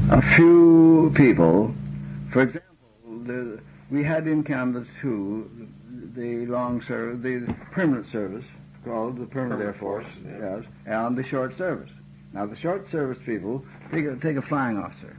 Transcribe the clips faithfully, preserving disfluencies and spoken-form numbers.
a few people. For example, the, we had in Canada too the long service, the permanent service called the permanent, permanent Air Force, Force yeah. yes, and the short service. Now the short service people take a, take a flying officer.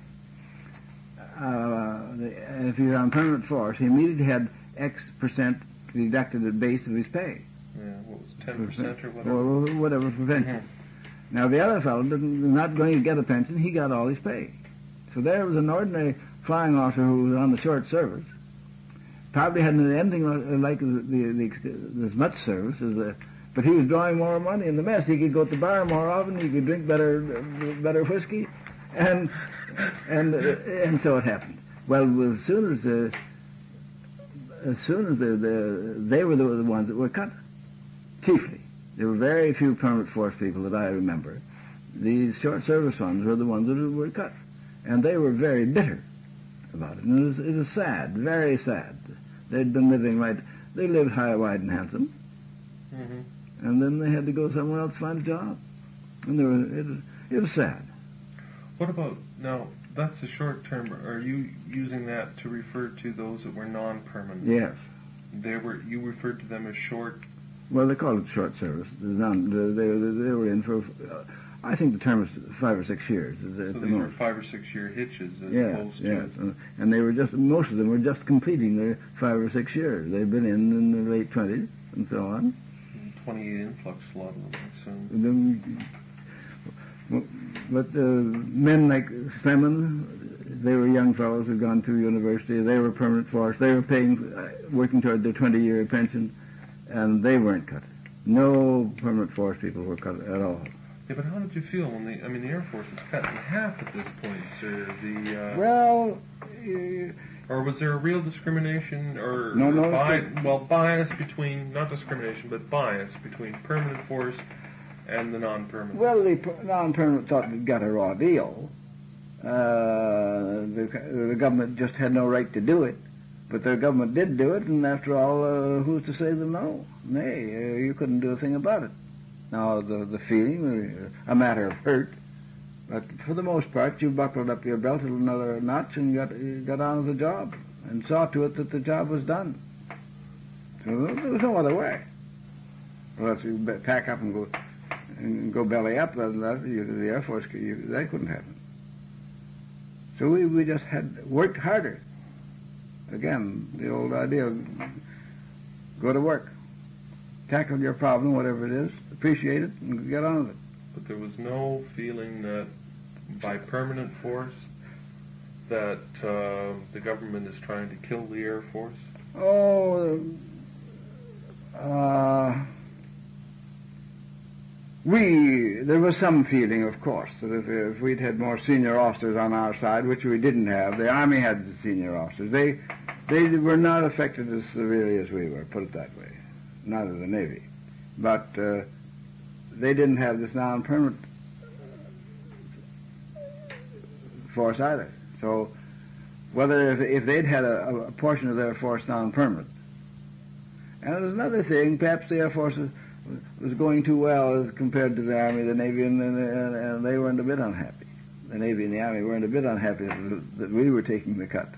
Uh, the, if he was on permanent force, he immediately had X percent deducted at base of his pay. Yeah, what was ten percent or whatever? Or whatever for pension. Mm-hmm. Now the other fellow didn't, not going to get a pension, he got all his pay. So there was an ordinary flying officer who was on the short service, probably hadn't anything like the, the, the, as much service as the, but he was drawing more money in the mess. He could go to the bar more often, he could drink better better whiskey, and and and so it happened. Well, as soon as the as soon as the, the they were the, the ones that were cut, chiefly. There were very few permanent force people that I remember. These short service ones were the ones that were cut. And they were very bitter about it. And it was, it was sad, very sad. They'd been living right, they lived high, wide, and handsome. Mm-hmm. And then they had to go somewhere else to find a job. And they were, it, was, it was sad. What about, now, that's a short term. Are you using that to refer to those that were non-permanent? Yes. They were, you referred to them as short? Well, they called it short service. Non, they, they, they were in for, uh, I think the term was five or six years. At so the these most. were five or six year hitches as yes, opposed to... Yes, yes. And they were just, most of them were just completing their five or six years. They'd been in in the late twenties and so on. twenty-eight influx, a lot of them, I assume. But uh, men like Slemon, they were young fellows who'd gone through university. They were permanent force. They were paying, uh, working toward their twenty-year pension, and they weren't cut. No permanent force people were cut at all. Yeah, but how did you feel when the, I mean, the Air Force is cut in half at this point, sir? The, uh, well... Uh, or was there a real discrimination, or, no, or no, bi- well, bias between, not discrimination, but bias between permanent force and the non-permanent? Well, the per- non-permanent thought they'd got a raw deal. Uh, the, the government just had no right to do it. But their government did do it, and after all, uh, who's to say them no? Nay, uh, you couldn't do a thing about it. Now, the, the feeling, uh, a matter of hurt, but for the most part, you buckled up your belt another notch and got got on with the job, and saw to it that the job was done. So there was no other way. Unless you pack up and go and go belly up, then that, you, the Air Force, you, that couldn't happen. So we, we just had worked harder. Again, the old idea of go to work, tackle your problem, whatever it is, appreciate it, and get on with it. But there was no feeling that by permanent force that uh, the government is trying to kill the Air Force? Oh, uh, we, there was some feeling, of course, that if, if we'd had more senior officers on our side, which we didn't have, the Army had the senior officers, they they were not affected as severely as we were, put it that way, neither the Navy. But uh, they didn't have this non-permanent force either. So whether if, if they'd had a, a portion of their force non-permanent. And there's another thing, perhaps the Air Force was, was going too well as compared to the Army, the Navy, and, and, and they weren't a bit unhappy. The Navy and the Army weren't a bit unhappy that we were taking the cut.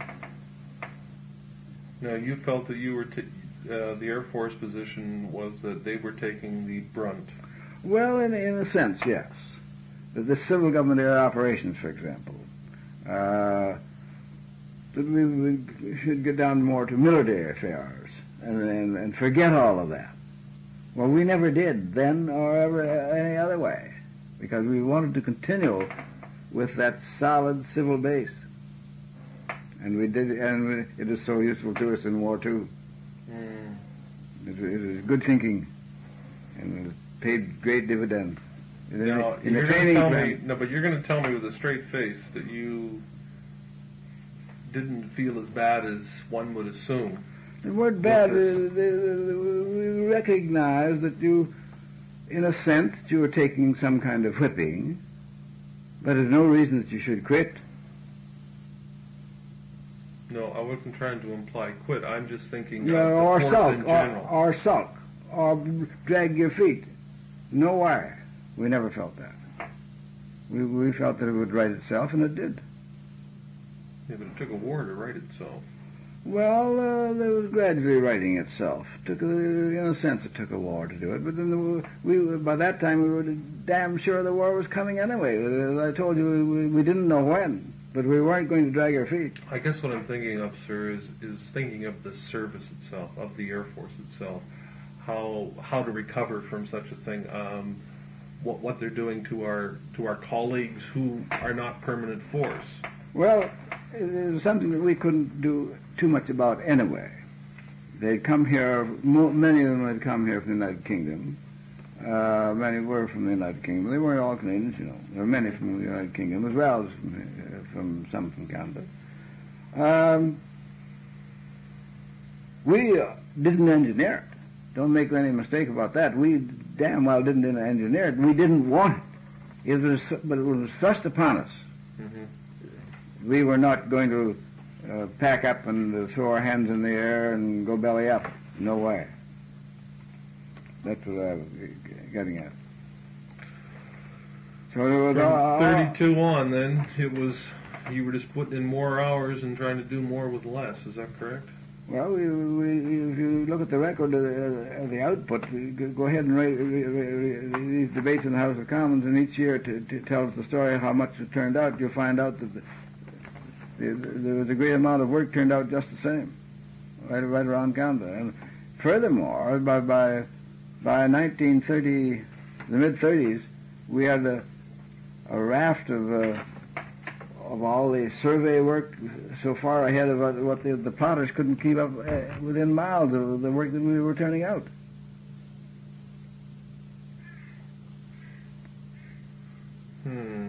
Now, you felt that you were t- uh, the Air Force position was that they were taking the brunt. Well, in, in a sense, yes. The, the civil government air operations, for example, uh, that we, we should get down more to military affairs and, and, and forget all of that. Well, we never did then or ever any other way, because we wanted to continue with that solid civil base. And we did, and we, it is so useful to us in war too. Mm. It, it is good thinking, and it paid great dividends. In now, a, in you're a training tell plan. me, no, but you're going to tell me with a straight face that you didn't feel as bad as one would assume. The word bad, uh, we recognize that you, in a sense, you were taking some kind of whipping, but there's no reason that you should quit. No, I wasn't trying to imply quit. I'm just thinking yeah, of or the force sulk, in general. Or, or sulk, or drag your feet. No wire. We never felt that. We, we felt that it would right itself, and it did. Yeah, but it took a war to right itself. Well, uh, it was gradually righting itself. Took a, in a sense, it took a war to do it. But then the, we, by that time, we were damn sure the war was coming anyway. As I told you, we, we didn't know when, but we weren't going to drag our feet. I guess what I'm thinking of, sir, is is thinking of the service itself, of the Air Force itself, how how to recover from such a thing. Um, what what they're doing to our to our colleagues who are not permanent force. Well, it was something that we couldn't do too much about anyway. They'd come here, many of them had come here from the United Kingdom. Uh, many were from the United Kingdom. They weren't all Canadians, you know. There were many from the United Kingdom, as well as from, uh, from some from Canada. Um, we uh, didn't engineer it. Don't make any mistake about that. We damn well didn't engineer it. We didn't want it. It was, but it was thrust upon us. Mm-hmm. We were not going to uh, pack up and uh, throw our hands in the air and go belly up. No way. That's what I was getting at. So it was all, thirty-two on, then it was you were just putting in more hours and trying to do more with less. Is that correct? Well, we, we, if you look at the record of the, of the output, we go ahead and write these debates in the House of Commons, and each year to, to tells the story of how much it turned out. You'll find out that the, the, there was a great amount of work turned out just the same, right, right around Canada. And furthermore, by by by nineteen thirty, the mid thirties, we had a, a raft of uh, of all the survey work so far ahead of what the, the plotters couldn't keep up uh, within miles of the work that we were turning out. Hmm.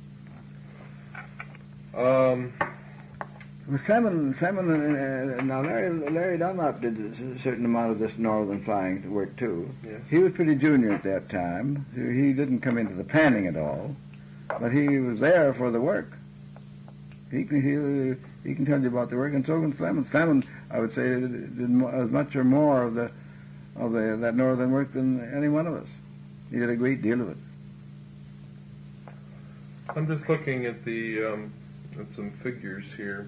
Um. Simon, Simon, uh, now Larry, Larry Dunlop did a certain amount of this northern flying work too. Yes. He was pretty junior at that time. He didn't come into the planning at all, but he was there for the work. He can he, he can tell you about the work, and so can Simon. Simon, I would say, did as much or more of the of the that northern work than any one of us. He did a great deal of it. I'm just looking at the um, at some figures here.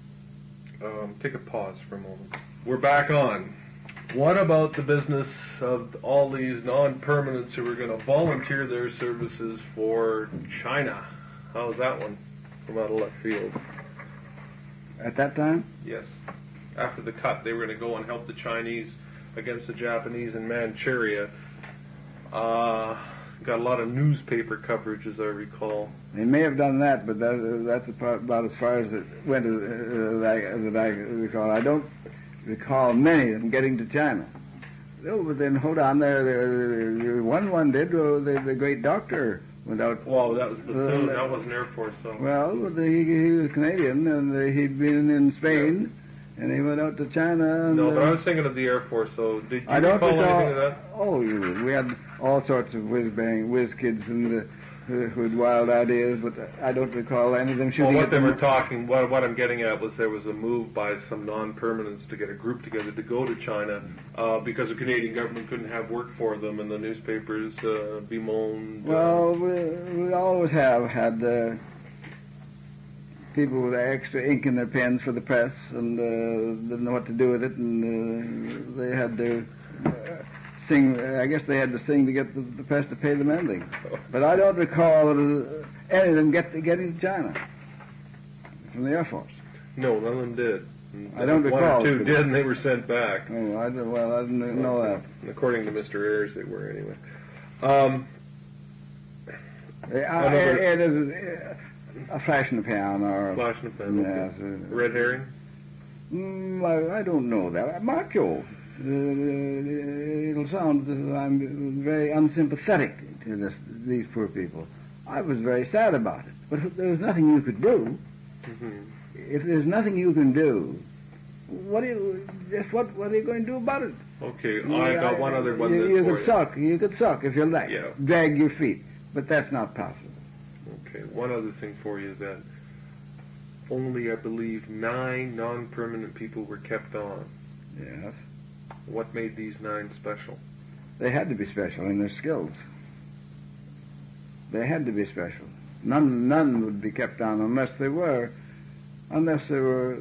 Um, take a pause for a moment. We're back on. What about the business of all these non-permanents who are going to volunteer their services for China? How's that one from out of left field? At that time? Yes. After the cut, they were going to go and help the Chinese against the Japanese in Manchuria. Uh, got a lot of newspaper coverage, as I recall. They may have done that, but that, that's about as far as it went as, as, I, as I recall. I don't recall many of them getting to China. Oh, but then hold on, there, there, there one one did. Oh, the, the great doctor went out. Well, that was platoon. Uh, that wasn't Air Force, though. Well, but he, he was Canadian, and uh, he'd been in Spain, yeah. and he went out to China. And, no, but uh, I was thinking of the Air Force. So did you I don't recall recall, anything of that? Oh, you, we had all sorts of whiz bang, whiz kids and. Uh, who had wild ideas, but I don't recall any of them shooting. Well, what at they them. were talking, what, what I'm getting at was there was a move by some non-permanents to get a group together to go to China uh, because the Canadian government couldn't have work for them, and the newspapers uh, bemoaned. Uh, well, we, we always have had uh, people with extra ink in their pens for the press, and uh, didn't know what to do with it, and uh, they had to. Uh, Sing, I guess they had to sing to get the, the press to pay them anything. But I don't recall that any of them get, getting to China from the Air Force. No, none of them did. I don't One recall. One or two did, and they were sent back. Oh, I didn't, well, I didn't know that. According to Mister Ayres, they were anyway. Um, uh, it, it is a flash in the pan, or a flash in the pan. Yes, okay. uh, Red herring. Mm, I, I don't know that. Macho. Uh, it'll sound that I'm very unsympathetic to this, these poor people. I was very sad about it, but there was nothing you could do. Mm-hmm. If there's nothing you can do, what are you, just what what are you going to do about it? Okay, you, I got I, one other one. You, you could you. suck. You could suck if you like. Yeah. Drag your feet, but that's not possible. Okay, one other thing for you then. Only, I believe, nine non-permanent people were kept on. Yes. What made these nine special? They had to be special in their skills. They had to be special. None, none would be kept on unless they were, unless they were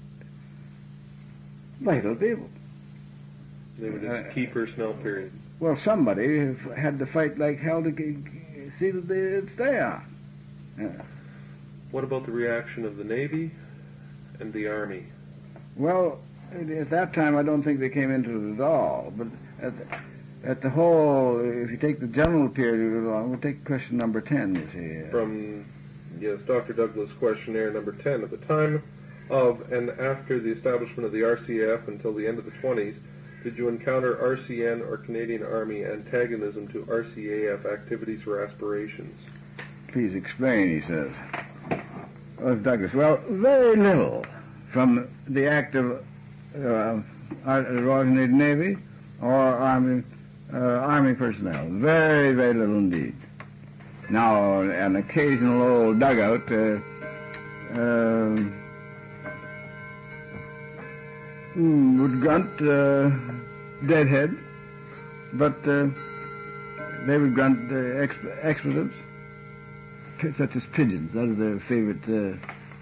vital people. They were just uh, key personnel, period. Well, somebody had to fight like hell to see that they'd stay on. Yeah. What about the reaction of the Navy and the Army? Well, at that time, I don't think they came into it at all. But at the, at the whole, if you take the general period along, we'll take question number ten, you see. From, yes, Doctor Douglas questionnaire number ten. At the time of and after the establishment of the R C A F until the end of the twenties, did you encounter R C N or Canadian Army antagonism to R C A F activities or aspirations? Please explain, he says. Well, Douglas, well, very little from the active uh, Royal Canadian Navy or Army uh, Army personnel. Very, very little indeed. Now, an occasional old dugout uh, uh, would grunt uh, deadhead, but uh, they would grunt uh, exp- expletives, such as pigeons. That is their favorite uh,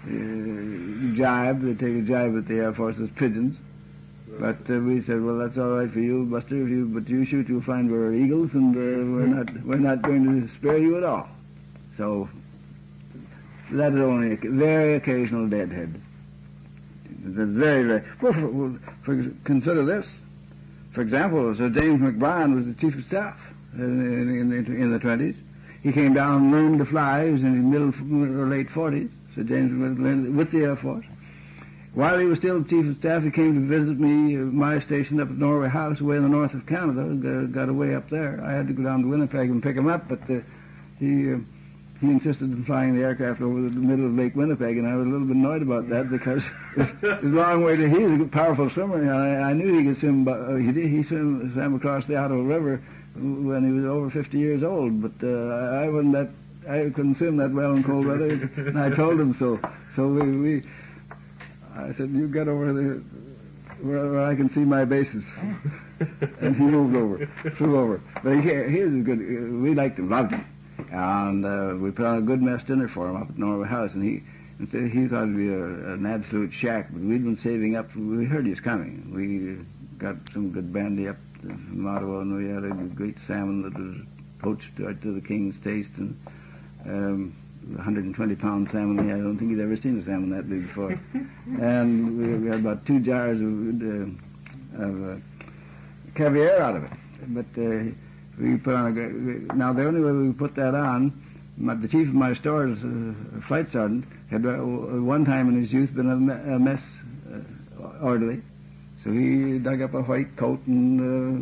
uh, jibe. They take a jibe at the Air Force as pigeons. But uh, we said, well, that's all right for you, Buster. If you, but you shoot, you'll find we're eagles, and uh, we're not we're not going to spare you at all. So that is only a very occasional deadhead. That's very, very. Well, for, for, consider this. For example, Sir James McBride was the chief of staff in, in, in, in the twenties. He came down and learned to fly. He was in his middle or late forties. Sir James learned with the Air Force. While he was still chief of staff, he came to visit me, uh, my station up at Norway House, away in the north of Canada. Got, got away up there. I had to go down to Winnipeg and pick him up, but uh, he uh, he insisted on flying the aircraft over the middle of Lake Winnipeg, and I was a little bit annoyed about that because it's a long way to. He's a powerful swimmer, and I, I knew he could swim. Uh, he did. He swam, swam across the Ottawa River when he was over fifty years old, but uh, I wasn't that. I couldn't swim that well in cold weather, and I told him so. So we. we I said, you get over there where, where I can see my bases. And he moved over, flew over. But he, he was good. We liked him, loved him. And uh, we put on a good mess dinner for him up at Norway House. And he and so he thought it'd be a, an absolute shack. But we'd been saving up. We heard he was coming. We got some good brandy up from Ottawa, and we had a great salmon that was poached right to the king's taste. And um, one hundred twenty pound salmon. I don't think he'd ever seen a salmon that big before. And we, we had about two jars of, uh, of uh, caviar out of it. But uh, we put on a. Now the only way we put that on, my, the chief of my stores, uh, flight sergeant, had uh, one time in his youth been a, me- a mess uh, orderly, so he dug up a white coat and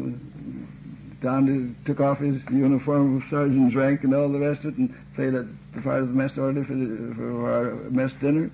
uh, down to, took off his uniform of sergeant's rank and all the rest of it, and played at the part of the mess order for, the, for our mess dinner.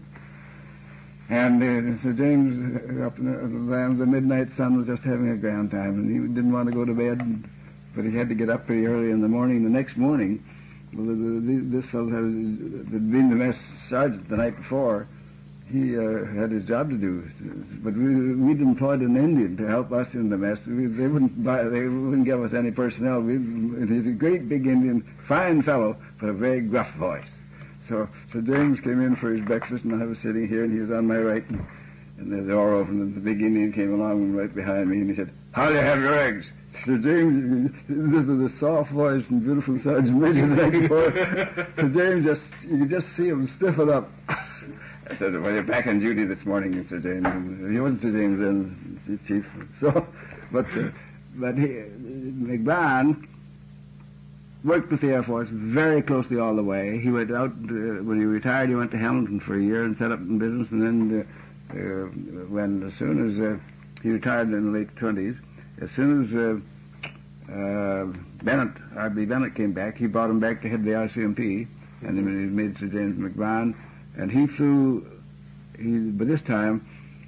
And uh, Sir James, uh, up in the, the, the midnight sun, was just having a grand time, and he didn't want to go to bed, and, but he had to get up pretty early in the morning. The next morning, well, the, the, this fellow had been the mess sergeant the night before. He uh, had his job to do, but we, we'd employed an Indian to help us in the mess. We, they wouldn't buy, they wouldn't give us any personnel. We, he's a great big Indian, fine fellow, but a very gruff voice. So, so James came in for his breakfast, and I was sitting here, and he was on my right, and, and the door opened, and the big Indian came along right behind me, and he said, "How do you have your eggs?" Sir James, this is a soft voice and beautiful Sergeant Major the night before. Sir James just, you could just see him stiffen up. I said, "Well, you're back on duty this morning, Sir James." He wasn't Sir James then, Chief. So, but, uh, but he, McBride worked with the Air Force very closely all the way. He went out, uh, when he retired, he went to Hamilton for a year and set up in business, and then uh, uh, when, as soon as uh, he retired in the late twenties, as soon as uh, uh, Bennett, R B Bennett came back, he brought him back to head the R C M P, and then he made Sir James McBride. And he flew, he, by this time,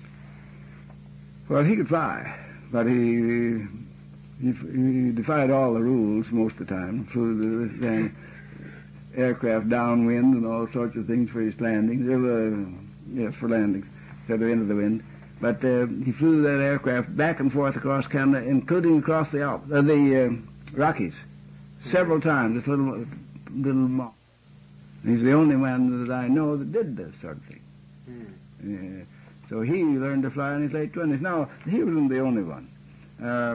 well, he could fly, but he, he he defied all the rules most of the time, flew the thing, aircraft downwind and all sorts of things for his landings, uh, yes, for landings, instead of into the wind. But uh, he flew that aircraft back and forth across Canada, including across the Alps, uh, the uh, Rockies, several times, this little, little He's the only man that I know that did this sort of thing. Hmm. Uh, so he learned to fly in his late twenties. Now, he wasn't the only one. Uh,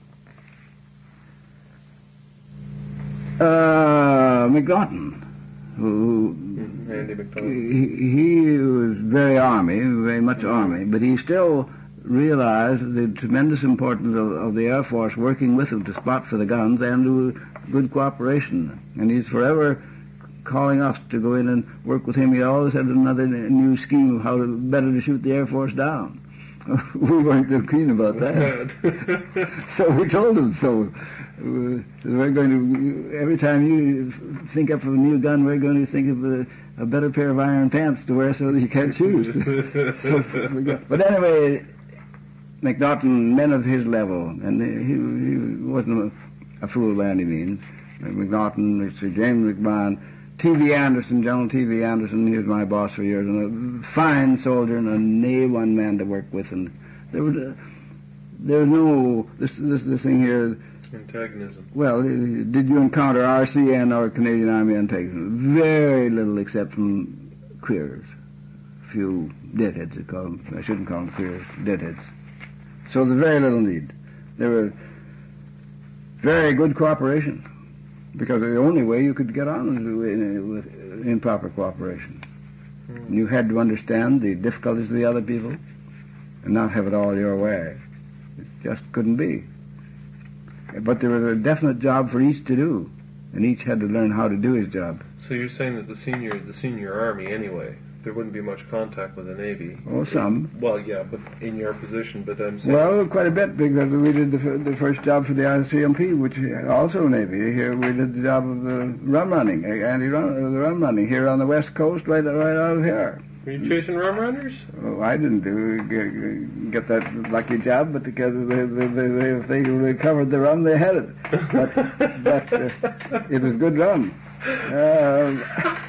uh, McNaughton, who Mm-hmm. Andy McDonald. he, he was very Army, very much Army, but he still realized the tremendous importance of, of the Air Force working with him to spot for the guns and do good cooperation. And he's forever calling us to go in and work with him. He always had another new scheme of how to better to shoot the Air Force down. We weren't too keen about that. So we told him so. Uh, we're going to, every time you think up of a new gun, we're going to think of a, a better pair of iron pants to wear so that you can't choose. So we got, but anyway, McNaughton, men of his level, and he, he wasn't a, a fool by any means. McNaughton, Mister James McMahon, T V Anderson, General T V Anderson, he was my boss for years, and a fine soldier and an A one man to work with. And there was, a, there was no, this, this, this thing here. Antagonism. Well, did you encounter R C N or Canadian Army antagonism? Very little except from queers. A few deadheads, I call them. I shouldn't call them queers, deadheads. So there's very little need. There was very good cooperation, because the only way you could get on was in, with in proper cooperation. Hmm. You had to understand the difficulties of the other people and not have it all your way. It just couldn't be. But there was a definite job for each to do, and each had to learn how to do his job. So you're saying that the senior, the senior Army, anyway, there wouldn't be much contact with the Navy. Oh, some. Well, yeah, but in your position, but I'm saying. Well, quite a bit, because we did the, the first job for the I C M P, which also Navy. Here we did the job of the rum running, anti-rum, the rum running here on the west coast, right, right out of here. Were you chasing rum runners? Oh, I didn't do get, get that lucky job, but because they, they, they, if they recovered the rum, they had it. But, but uh, it was good rum. Uh,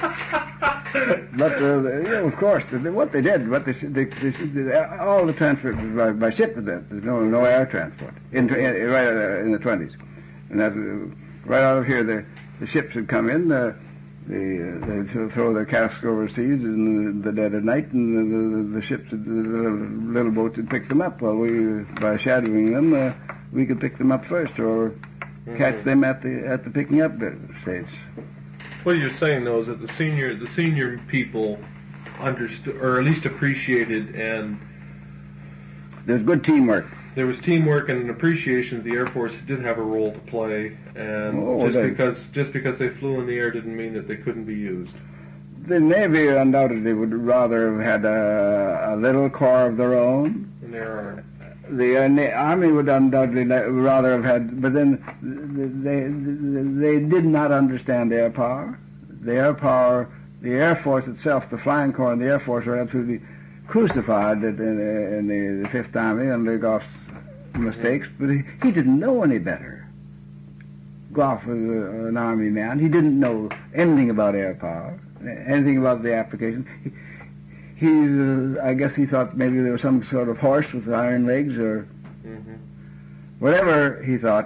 but uh, you know, of course, what they did, what they, they, they, they all the transport was by, by ship. There's no no air transport in, in right uh, in the twenties, and that uh, right out of here the the ships would come in. Uh, They, uh, they'd throw their casks overseas in the, the dead of night, and the, the, the ships, the little, little boats would pick them up. While we, by shadowing them, uh, we could pick them up first, or mm-hmm. catch them at the at the picking up stage. What you're saying, though, is that the senior the senior people understood, or at least appreciated, and there's good teamwork. There was teamwork and an appreciation that the Air Force did have a role to play, and oh, just they, because just because they flew in the air didn't mean that they couldn't be used. The Navy undoubtedly would rather have had a, a little corps of their own. And there are. The uh, Army would undoubtedly rather have had, but then they they did not understand air power. The air power, the Air Force itself, the Flying Corps and the Air Force are absolutely crucified in, in the, the Fifth Army under Goff's mistakes, but he, he didn't know any better. Goff was a, an Army man. He didn't know anything about air power, anything about the application. He, he uh, I guess he thought maybe there was some sort of horse with iron legs or mm-hmm. whatever he thought.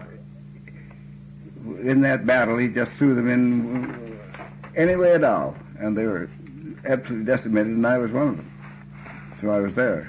In that battle, he just threw them in any way at all, and they were absolutely decimated, and I was one of them. So I was there.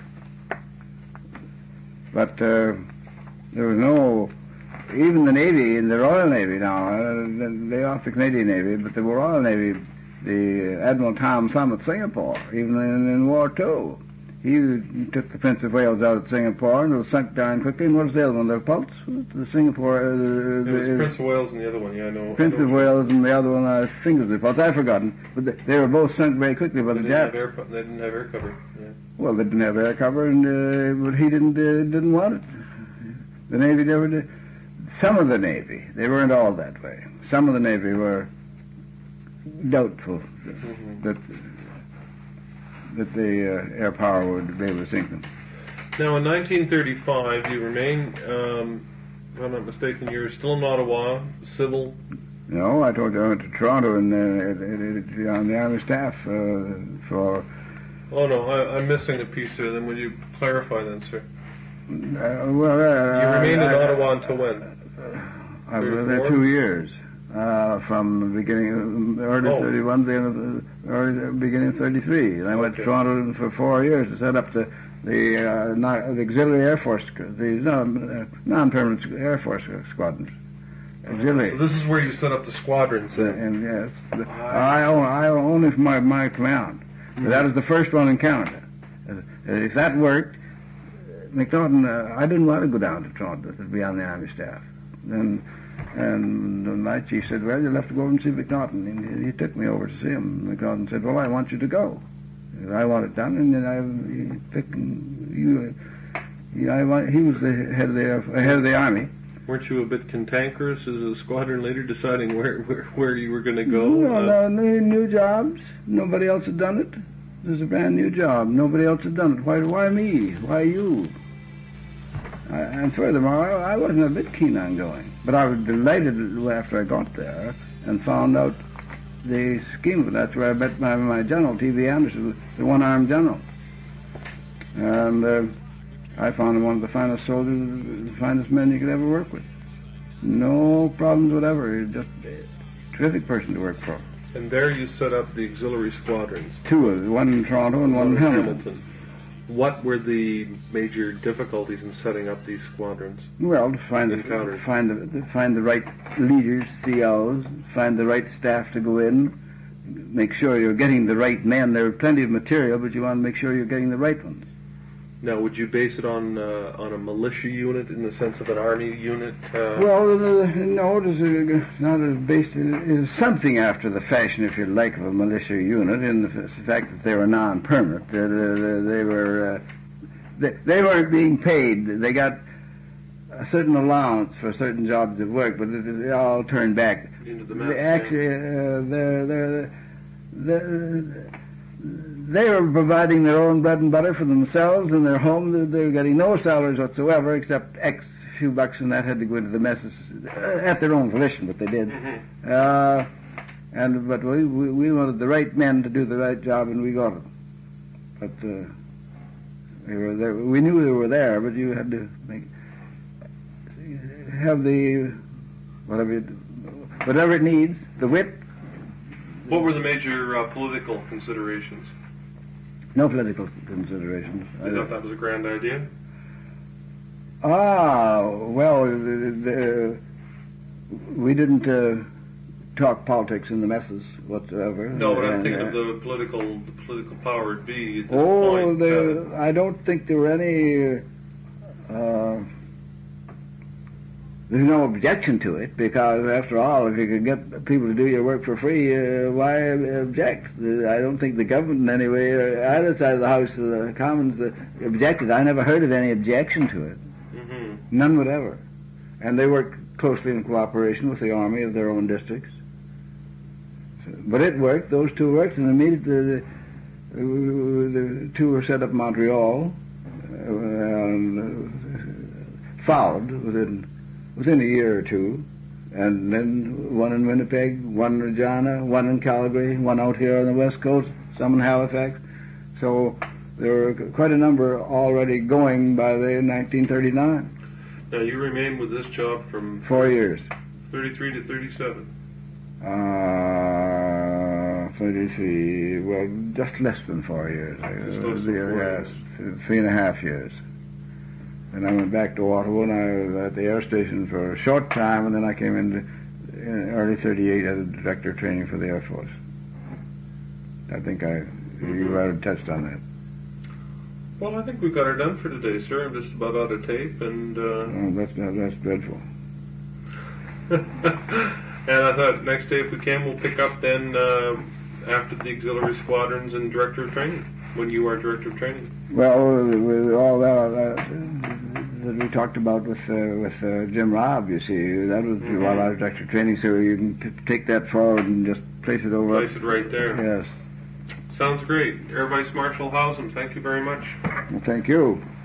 But uh, there was no, even the Navy, in the Royal Navy now, uh, lay off the Canadian Navy, but the Royal Navy, the Admiral Tom Thumb at Singapore, even in, in War Two, he took the Prince of Wales out at Singapore and it was sunk down quickly. And what was the other one? The Pulse? The Singapore... Uh, the, the, it was Prince of Wales and the other one, yeah, I know. Prince I know. of Wales and the other one, I think it was the Pulse. I've forgotten. But they, they were both sunk very quickly by They the didn't, Japs. have air, they didn't have air cover, yeah. Well, they didn't have air cover, and uh, but he didn't uh, didn't want it. The Navy never did. Some of the Navy, they weren't all that way. Some of the Navy were doubtful mm-hmm. that that the uh, air power would be able to sink them. Now, in nineteen thirty-five, you remain, um, if I'm not mistaken, you're still in Ottawa, civil. No, I told you I went to Toronto and uh, on the Army staff uh, for. Oh no, I, I'm missing a piece there. Then will you clarify then, sir? Uh, well, uh, you remained I, in I, Ottawa until when? I was there two years. uh, from the beginning, of early Oh. thirty-one to the end of the early beginning of thirty-three. And I went Okay. to Toronto for four years to set up the the, uh, no- the auxiliary air force, the non, uh, non-permanent Air Force squadrons. Auxiliary. So this is where you set up the squadrons. The- and yes, the, I own I own it my my command. But that was the first one in Canada. Uh, if that worked, McNaughton, uh, I didn't want to go down to Toronto to be on the Army staff. And and my chief said, "Well, you'll have to go over and see McNaughton." And he, he took me over to see him. McNaughton said, "Well, I want you to go. I want it done." And then I he picked you. He, I want, he was the head of the Air- head of the Army. Weren't you a bit cantankerous as a squadron leader, deciding where where, where you were going to go? No, Uh, no, new, new jobs. Nobody else had done it. It was a brand new job. Nobody else had done it. Why, why me? Why you? I, and furthermore, I, I wasn't a bit keen on going. But I was delighted after I got there and found out the scheme of it. That's where I met my, my general, T V Anderson, the one-armed general. And uh, I found him one of the finest soldiers, the finest men you could ever work with. No problems whatever. He's just a terrific person to work for. and there you set up the auxiliary squadrons. Two of them, one in Toronto and one in Hamilton. What were the major difficulties in setting up these squadrons? Well, to find the, Encountered. find the find the right leaders, C Os, find the right staff to go in, make sure you're getting the right men. There are plenty of material, but you want to make sure you're getting the right ones. Now, would you base it on uh, on a militia unit in the sense of an army unit? Uh, Well, uh, no, it is uh, not as based. It is something after the fashion, if you like, of a militia unit, in the f- fact that they were non-permanent. Uh, they, they were uh, they, they weren't being paid. They got a certain allowance for certain jobs of work, but it, it all turned back. into the mess They actually, uh, they're, they're, they're, they were providing their own bread and butter for themselves and their home. They they were getting no salaries whatsoever, except X few bucks, and that had to go into the messes uh, at their own volition, but they did. Mm-hmm. Uh, and but we, we we wanted the right men to do the right job, and we got them. But uh, we were there. We knew they were there, but you had to make have the whatever it, whatever it needs, the wit. What were the major uh, political considerations? No political considerations. I thought that was a grand idea. Ah, well, the, the, we didn't uh, talk politics in the messes whatsoever. No, but I'm And, thinking uh, of the political the political power it'd be at this Oh, point. the, I don't think there were any. Uh, there's no objection to it, because after all, if you could get people to do your work for free, uh, why object? I don't think the government in any way, or either side of the House of the Commons, uh, objected. I never heard of any objection to it. Mm-hmm. None whatever. And they worked closely in cooperation with the Army of their own districts. So, but it worked. Those two worked, and immediately the, the, the two were set up in Montreal, uh, and uh, followed within within a year or two, and then one in Winnipeg, one in Regina, one in Calgary, one out here on the West Coast, some in Halifax. So there were quite a number already going by the nineteen thirty-nine. Now you remained with this job from Four years. thirty-three to thirty-seven. Uh, thirty-three, well, just less than four years. Just Uh, less than four yes, th- three and a half years. And I went back to Ottawa, and I was at the air station for a short time, and then I came into in early thirty-eight as a director of training for the Air Force. I think I, you already touched on that. Well, I think we've got her done for today, sir. I'm just about out of tape, and uh, Oh, that's, that's dreadful. and I thought next day if we can, we'll pick up then uh, after the auxiliary squadrons and director of training, when you are director of training. Well, with all that, uh, that we talked about with uh, with uh, Jim Robb, you see, that was Mhm. while I was director of training, so you can t- take that forward and just place it over. Place it right there. Yes. Sounds great. Air Vice Marshal Howsam, thank you very much. Well, thank you.